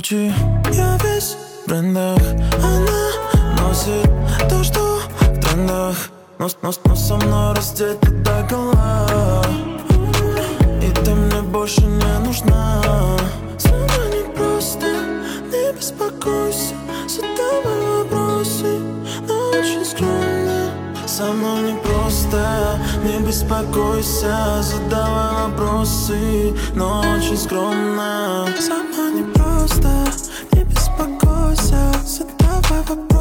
ночи. Я весь в брендах, она носит то, что в трендах. Но со мной раздета догола, и ты мне больше не нужна. Со мной не просто, не беспокойся, задавай вопросы, но очень скромно. Со мной не просто, не беспокойся, задавай вопросы, но очень скромно. Со мной не просто, не беспокойся, задавай вопросы.